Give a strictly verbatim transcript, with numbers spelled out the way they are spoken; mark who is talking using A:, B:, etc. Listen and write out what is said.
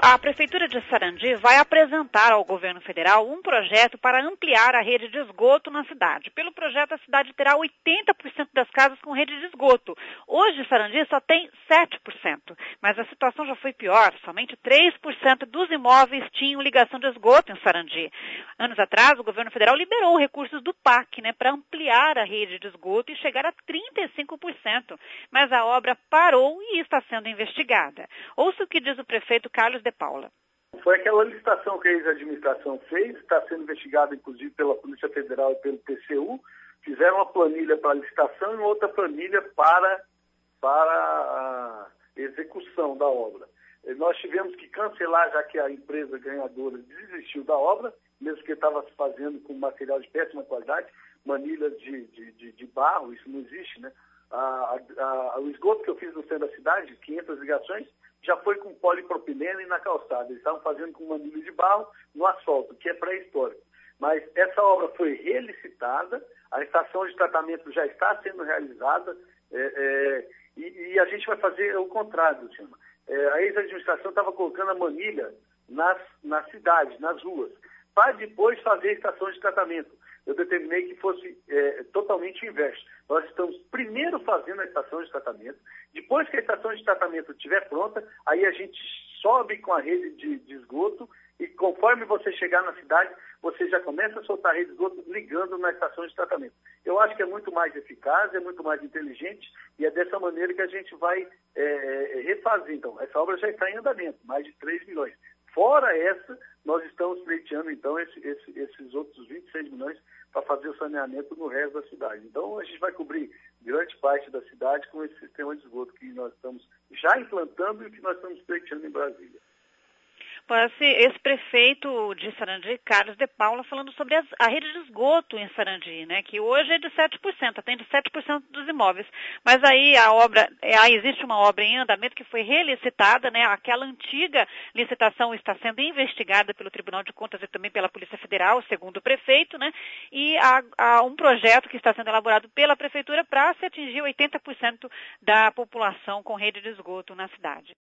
A: a Prefeitura de Sarandi vai apresentar ao governo federal um projeto para ampliar a rede de esgoto na cidade. Pelo projeto, a cidade terá oitenta por cento das casas com rede de esgoto. Hoje, Sarandi só tem sete por cento, mas a situação já foi pior. Somente três por cento dos imóveis tinham ligação de esgoto em Sarandi. Anos atrás, o governo federal liberou recursos do P A C, né, para ampliar a rede de esgoto e chegar a trinta e cinco por cento, mas a obra parou e está sendo investigada. Ouça o que diz o prefeito Carlos de Paula.
B: Foi aquela licitação que a ex-administração fez, está sendo investigada inclusive pela Polícia Federal e pelo T C U, fizeram uma planilha para a licitação e outra planilha para, para a execução da obra. Nós tivemos que cancelar, já que a empresa ganhadora desistiu da obra, mesmo que estava se fazendo com material de péssima qualidade, manilhas de, de, de, de barro, isso não existe, né? A, a, a, o esgoto que eu fiz no centro da cidade, quinhentas ligações, já foi com polipropilene na calçada. Eles estavam fazendo com manilha de barro no asfalto, que é pré-histórico. Mas essa obra foi relicitada, a estação de tratamento já está sendo realizada, é, é, e, e a gente vai fazer o contrário, chama. É, a ex-administração estava colocando a manilha nas, nas cidades, nas ruas, para depois fazer a estação de tratamento. Eu determinei que fosse é, totalmente o inverso. Nós estamos primeiro fazendo a estação de tratamento, depois que a estação de tratamento estiver pronta, aí a gente sobe com a rede de, de esgoto e conforme você chegar na cidade, você já começa a soltar a rede de esgoto ligando na estação de tratamento. Eu acho que é muito mais eficaz, é muito mais inteligente e é dessa maneira que a gente vai é, refazer. Então, essa obra já está em andamento, mais de três milhões. Fora essa, nós estamos pleiteando, então, esse, esse, esses outros vinte e seis milhões para fazer o saneamento no resto da cidade. Então, a gente vai cobrir grande parte da cidade com esse sistema de esgoto que nós estamos já implantando e que nós estamos pleiteando em Brasília.
A: Esse, esse prefeito de Sarandi, Carlos de Paula, falando sobre as, a rede de esgoto em Sarandi, né, que hoje é de sete por cento, atende sete por cento dos imóveis. Mas aí a obra, aí existe uma obra em andamento que foi relicitada, né, aquela antiga licitação está sendo investigada pelo Tribunal de Contas e também pela Polícia Federal, segundo o prefeito, né, e há, há um projeto que está sendo elaborado pela Prefeitura para se atingir oitenta por cento da população com rede de esgoto na cidade.